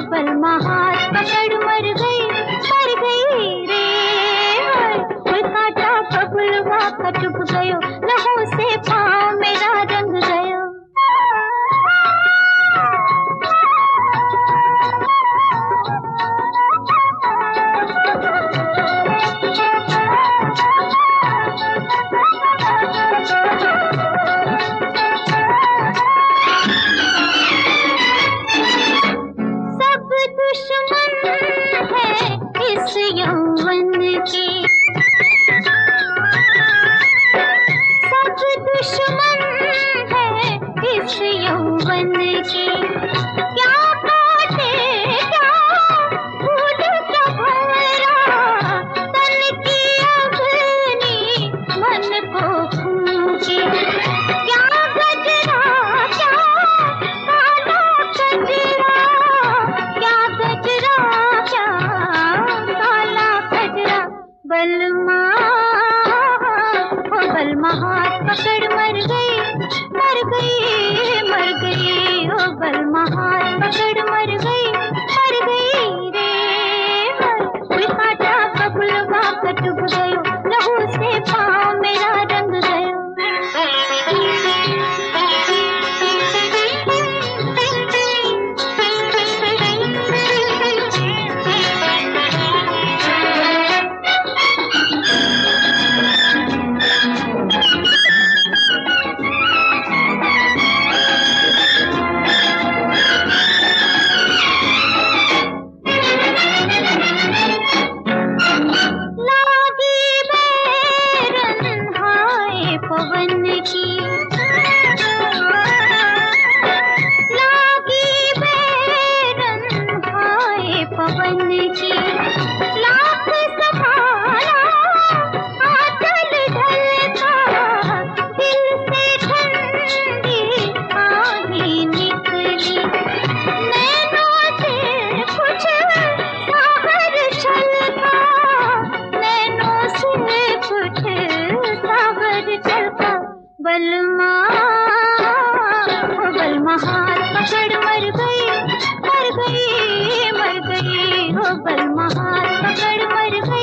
बलमा हाथ पकड़ मर गई रे। कोई काटा बबुलवा का चुभ गयो, लहू से पाँव मेरा रंग गयो। सब दुश्मन है इस यौवन के, सब दुश्मन है इस यौवन के। क्या काटे क्या फूल क्या भंवरा, तन की अग्नि मन को फूके। क्या गजरा क्या काला गजरा, क्या गजरा क्या काला गजरा। बलमा ओ बलमा हाथ पकड़ मर गई मर गई मर गई। ओ बलमा हाथ पकड़ मर गई रे। कोई काटा बबुलवा का चुभ गयो, लहू से पाँव मेरा रंग गयो। पवन की लागी बैरन हाय पवन की। लाख सहारा आंचल ढलका, दिल से ठंडी आही निकली। नैनों से कुछ सागर छलका, नैनों से कुछ सागर छलका। बलमा ओ बलमा हाथ पकड़ मर गई मर गई मर गई। ओ बलमा हाथ पकड़ मर गई।